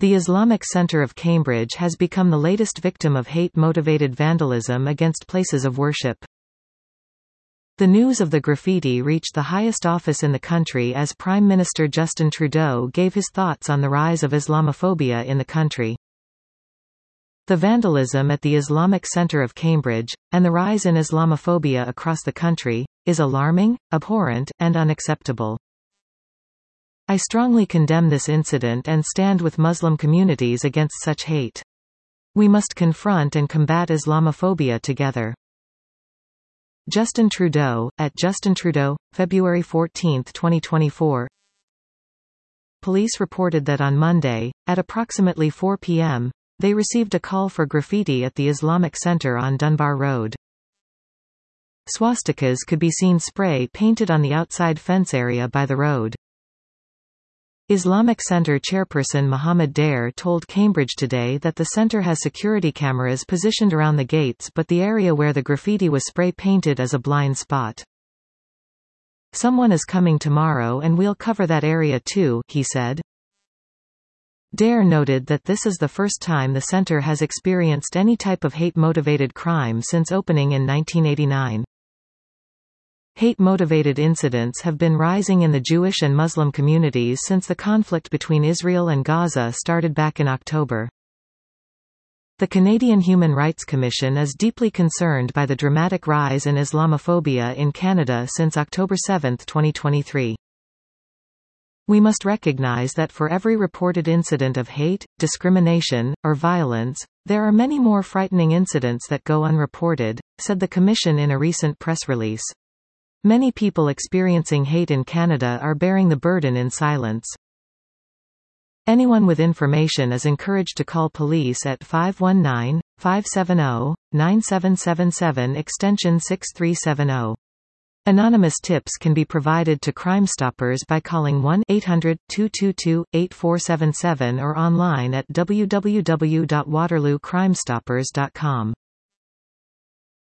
The Islamic Centre of Cambridge has become the latest victim of hate-motivated vandalism against places of worship. The news of the graffiti reached the highest office in the country as Prime Minister Justin Trudeau gave his thoughts on the rise of Islamophobia in the country. The vandalism at the Islamic Centre of Cambridge, and the rise in Islamophobia across the country, is alarming, abhorrent, and unacceptable. I strongly condemn this incident and stand with Muslim communities against such hate. We must confront and combat Islamophobia together. Justin Trudeau, at Justin Trudeau, February 14, 2024. Police reported that on Monday, at approximately 4 p.m., they received a call for graffiti at the Islamic Centre on Dunbar Road. Swastikas could be seen spray painted on the outside fence area by the road. Islamic Centre chairperson Mohammed Dair told Cambridge Today that the centre has security cameras positioned around the gates, but the area where the graffiti was spray painted is a blind spot. "Someone is coming tomorrow and we'll cover that area too," he said. Dair noted that this is the first time the centre has experienced any type of hate-motivated crime since opening in 1989. Hate-motivated incidents have been rising in the Jewish and Muslim communities since the conflict between Israel and Gaza started back in October. The Canadian Human Rights Commission is deeply concerned by the dramatic rise in Islamophobia in Canada since October 7, 2023. We must recognize that for every reported incident of hate, discrimination, or violence, there are many more frightening incidents that go unreported, said the Commission in a recent press release. Many people experiencing hate in Canada are bearing the burden in silence. Anyone with information is encouraged to call police at 519-570-9777 extension 6370. Anonymous tips can be provided to Crime Stoppers by calling 1-800-222-8477 or online at www.waterloocrimestoppers.com.